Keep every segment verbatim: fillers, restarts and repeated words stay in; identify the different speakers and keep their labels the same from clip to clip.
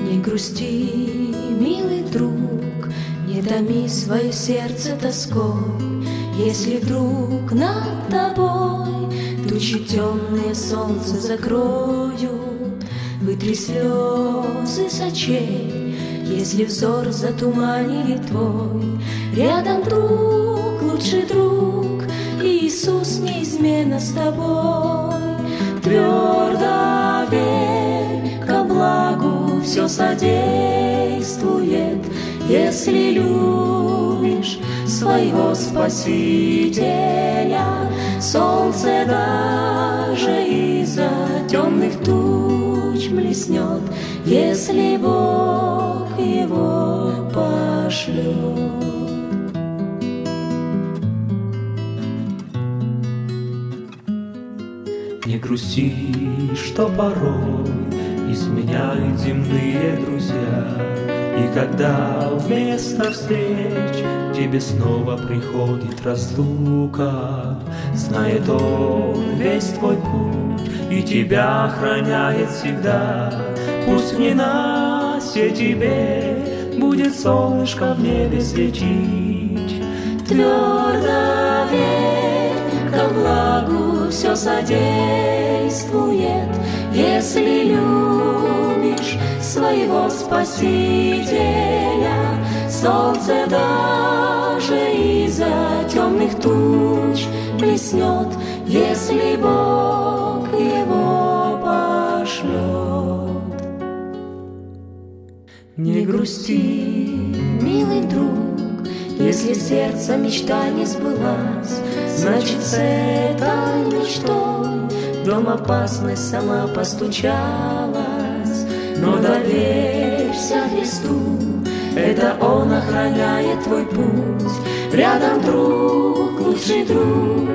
Speaker 1: Не грусти, милый друг, не томи свое сердце тоской. Если вдруг над тобой тучи темные солнце закроют, вытри слезы с очей, если взор затуманили твой. Рядом друг, лучший друг, Иисус неизменно с тобой. Твердо верь, ко благу все содействует, если любишь своего Спасителя. Солнце даже из-за темных туч блеснет, если Бог его пошлет.
Speaker 2: Не грусти, что порой изменяют земные друзья, и когда вместо встреч тебе снова приходит разлука, знает Он весь твой путь и тебя охраняет всегда. Пусть в ненастье тебе будет солнышко в небе светить.
Speaker 1: Твердо верь, ко благу все содействует, если любишь своего Спасителя. Солнце даже из-за темных туч блеснет, если Бог его пошлет. Не грусти, милый друг, если в сердце мечта не сбылась, значит, с этой мечтой в дом опасность сама постучалась. Но доверься Христу, это Он охраняет твой путь. Рядом друг, лучший друг,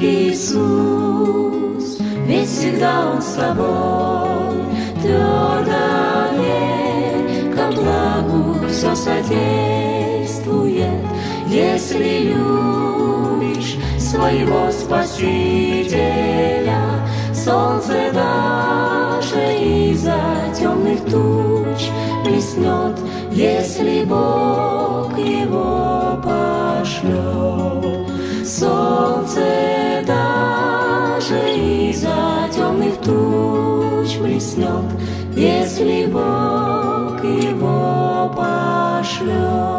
Speaker 1: Иисус, ведь всегда Он с тобой. Твердо верь, ко благу все содействует, если любишь своего Спасителя. Солнце даже из-за темных туч блеснет, если Бог его пошлет. Солнце даже из-за темных туч блеснет, если Бог его пошлет.